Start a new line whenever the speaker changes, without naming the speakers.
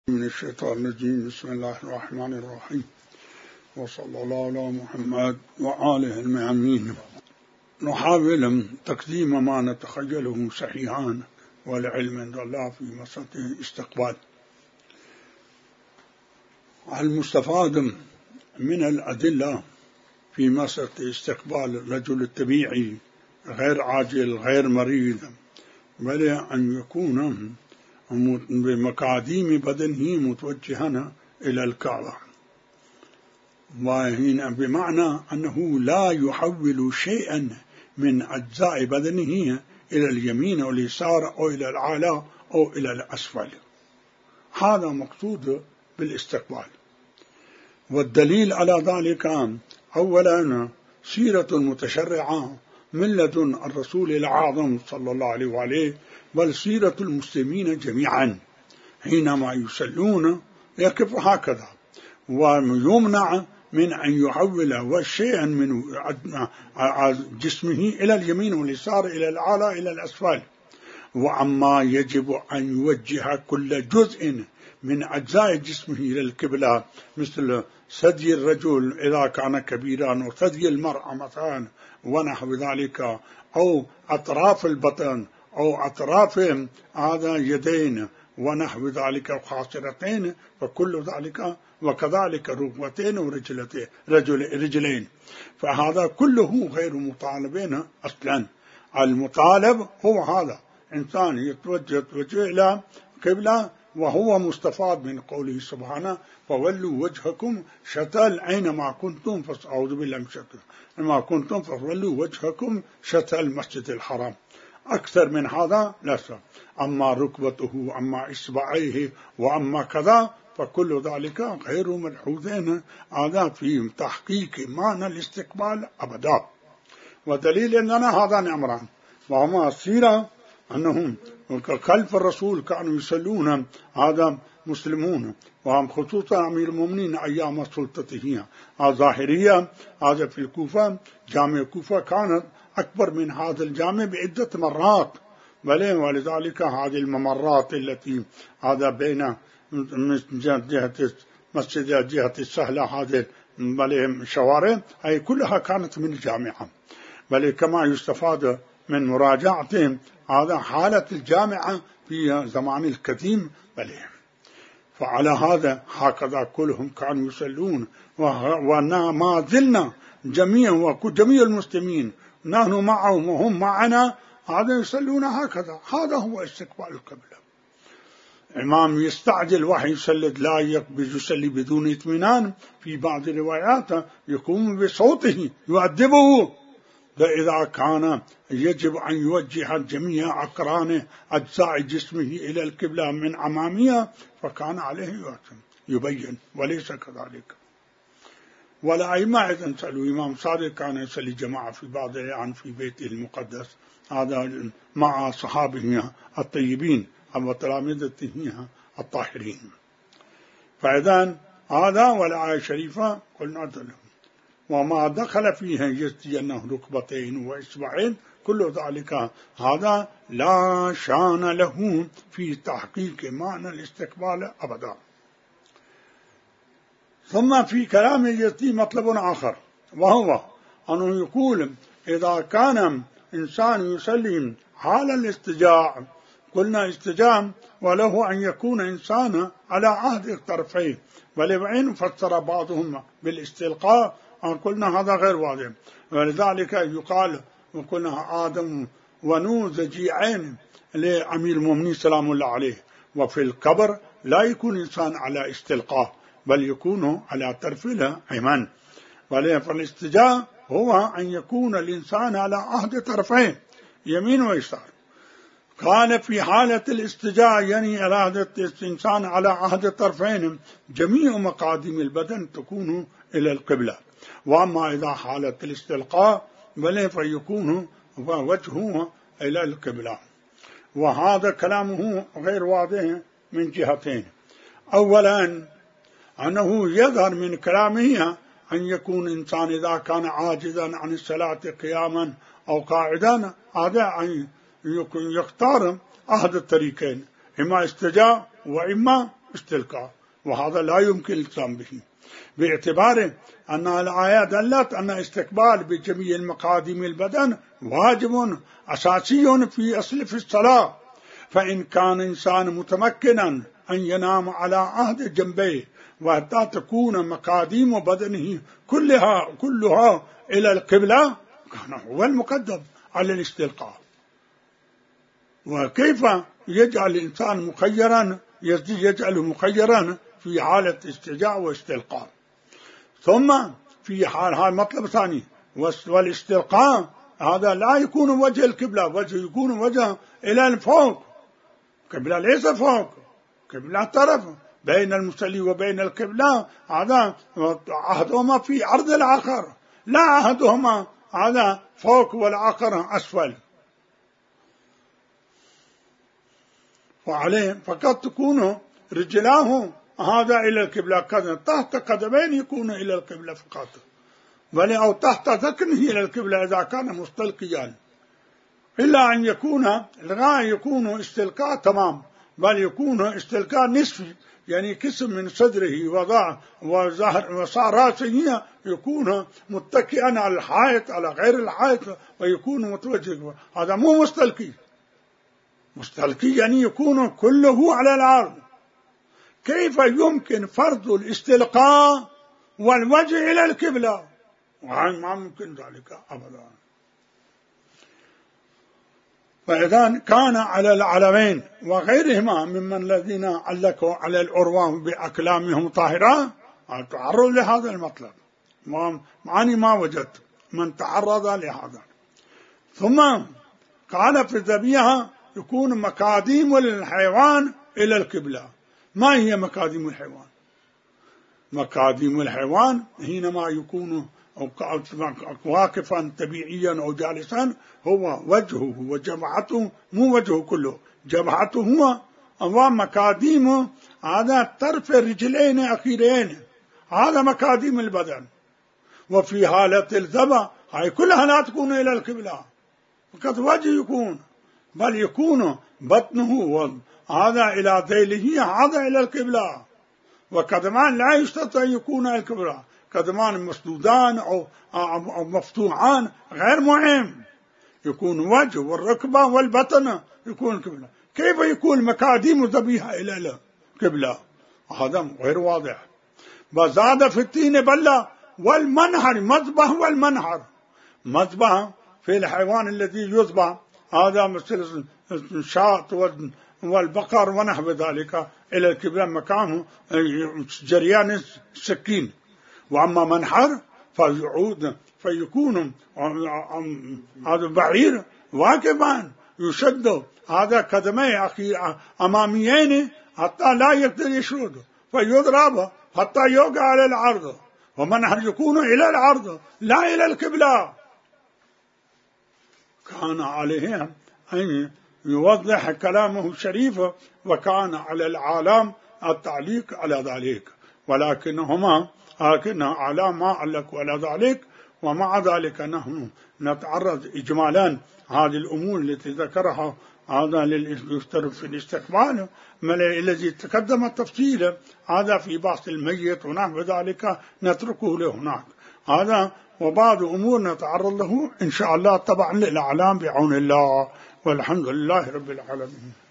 من الشيطان الرجيم. بسم الله الرحمن الرحيم، وصلى الله على محمد وآله الميامين. نحاول تقديم ما نتخيله صحيحا والعلم عند الله في مسألة الاستقبال. المستفاد من الأدلة في مسألة استقبال الرجل الطبيعي غير عاجل غير مريض، بل أن يكون بمقاديم بدنه متوجها إلى الكعبة، وهنا بمعنى أنه لا يحول شيئا من أجزاء بدنه إلى اليمين أو اليسار أو إلى الأعلى أو إلى الأسفل. هذا مقصود بالاستقبال. والدليل على ذلك أولا سيرة المتشرعة من لدن الرسول الأعظم صلى الله عليه وآله، بل سيرة المسلمين جميعا حينما يصلون يقف هكذا، ويمنع من أن يحول شيئا من جسمه إلى اليمين واليسار إلى الأعلى إلى الأسفل. وأما يجب أن يوجه كل جزء من أجزاء جسمه إلى القبلة، مثل ثدي الرجل إذا كان كبيرا، وثدي المرأة مثلا ونحو ذلك، أو أطراف البطن أو أطراف هذا يدين ونحو ذلك وخاصرتين، فكل ذلك، وكذلك ركبتين ورجلين، فهذا كله غير مطالبين أصلا. المطالب هو هذا إنسان يتوجه إلى قبلة، وهو مستفاد من قوله سبحانه: فولوا وجهكم شطر أينما كنتم أعوذ بالله من الشيطان ما كنتم فولوا وجهكم شطر المسجد الحرام. أكثر من هذا لا. أما ركبته، أما إصبعيه، وأما كذا، فكل ذلك غير ملحوظين هذا في تحقيق معنى الاستقبال أبدا. ودليل أننا هذا أمران، وهما السيرة أنهم خلف الرسول كانوا يصلون هذا مسلمون، وهم خصوصا أمير المؤمنين أيام سلطته الظاهرية هذا في الكوفة. جامع الكوفة كانت أكبر من هذا الجامع بعدة مرات، بل ولذلك هذه الممرات التي هذا بين جهة مسجد جهة السهلة هذه بل شوارع أي كلها كانت من الجامعة. بل كما يستفاد من مراجعتهم هذا حالة الجامعة في زمان القديم. بل فعلى هذا هكذا كلهم كانوا يصلون، وما زلنا جميع المسلمين نحن معهم وهم معنا هذا يصلون هكذا. هذا هو استقبال القبلة. إمام يستعجل وحي يسلد لا يصلي بدون اطمئنان، في بعض الروايات يقوم بصوته يؤدبه، فإذا كان يجب أن يوجه جميع أقران أجزاء جسمه إلى القبلة من أمامها، فكان عليه يبين، وليس كذلك. ولا أئمة إذن سألوا إمام صادق كان يصلي جماعة في بعض الأحيان في بيته المقدس هذا مع صحابه الطيبين وتلامذته الطاهرين. فإذن هذا والآية الشريفة قلنا له، وما دخل فيها يزدينه ركبتين وإصبعين، كل ذلك هذا لا شان له في تحقيق معنى الاستقبال أبدا. ثم في كلام يزدي مطلب آخر، وهو أنه يقول إذا كان إنسان يسلم حال الاستجاع، قلنا استجاع وله أن يكون إنسان على عهد الطرفين، ولبعين فسر بعضهم بالاستلقاء، قلنا هذا غير واضح. ولذلك يقال وقلنا آدم ونوح زجيعين لأمير المؤمنين سلام الله عليه، وفي القبر لا يكون إنسان على استلقاء بل يكون على طرف الأيمن. فالاستجاع هو أن يكون الإنسان على عهد طرفين يمين ويسار. قال في حالة الاستجاع يعني على الإنسان على عهد الطرفين جميع مقادم البدن تكون إلى القبلة. وأما إذا حالة الاستلقاء بل فيكون وجهه إلى القبلة. وهذا كلامه غير واضح من جهتين. أولا أنه يظهر من كلامه أن يكون إنسان إذا كان عاجزا عن الصلاة قياما أو قاعدا هذا أن يختار أحد الطريقين، إما استجاع وإما استلقاء، وهذا لا يمكن الالتزام به، باعتبار أن الآية دلت أن استقبال بجميع مقادم البدن واجب أساسي في الصلاة. فإن كان إنسان متمكنا أن ينام على عهد جنبيه وحتى تكون مقاديم بدنه كلها إلى القبلة، كان هو المقدم على الاستلقاء. وكيف يجعل الإنسان مخيرا؟ يجعله مخيرا في حالة استرجاع واستلقاء. ثم في حال هذا مطلب ثاني، والاستلقاء هذا لا يكون وجه القبلة، يكون وجه إلى الفوق، قبلة ليس فوق، قبلة طرف بين المصلي وبين القبلة، هذا عهدهما في عرض الآخر، لا عهدهما هذا فوق والآخر أسفل. وعليه فقد تكون رجلاه هذا إلى القبلة، تحت قدمين يكون إلى القبلة فقط، بل أو تحت ذقنه إلى القبلة إذا كان مستلقيا، إلا أن يكون الغاية يكون استلقاء تمام، بل يكون استلقاء نصفي، يعني قسم من صدره وصار رأسه يكون متكئا على الحائط على غير الحائط ويكون متوجه، هذا مو مستلقي. مستلقي يعني يكون كله على الأرض. كيف يمكن فرض الاستلقاء والوجه إلى القبلة؟ ما ممكن ذلك أبدا. فإذا كان على العلمين وغيرهما ممن الذين علقوا على الأروام بأكلامهم طاهرة تعرض لهذا المطلب، معني ما وجدت من تعرض لهذا. ثم قال في الذبيحة يكون مقاديم للحيوان إلى القبلة. ما هي مقاديم الحيوان؟ مقاديم الحيوان حينما يكون واقفا طبيعيا أو جالسا هو وجهه وجبهته، مو وجهه كله، جبهته هو أمام مقاديمه، هذا طرف الرجلين أخيرين، هذا مقاديم البدن. وفي حالة الذبح هاي كلها لا تكون إلى القبلة، فقط وجه يكون، بل يكون بطنه هذا إلى ذيله، هذا إلى القبلة. وقدمان لا يستطيع أن يكون إلى القبلة، قدمان مسدودان أو مفتوحان غير مهم، يكون وجه والركبة والبطن يكون القبلة. كيف يكون مقاديم ذبيحة إلى القبلة؟ هذا غير واضح. وزاد في التين بلة والمنحر، مذبح والمنحر، مذبح في الحيوان الذي يذبح هذا مثل الشاة والبقر ونحو ذلك إلى القبلة مكانه جريان السكين. وأما منحر فيكون هذا بعير واقفا يشد هذا قدميه أماميين حتى لا يقدر يشرد، فيضرب حتى يوقع على الأرض. ومنحر يكون إلى الأرض لا إلى القبلة. كان عليه أن يوضح كلامه الشريف، وكان على العالم التعليق على ذلك، ولكنهما على ما علقوا على ذلك. ومع ذلك نحن نتعرض إجمالا هذه الأمور التي ذكرها هذا لليفترض في الاستقبال الذي تقدم التفصيل هذا في بحث الميت ونحو ذلك نتركه لهناك. هذا وبعض أمور نتعرض له إن شاء الله طبعا للأعلام بعون الله، والحمد لله رب العالمين.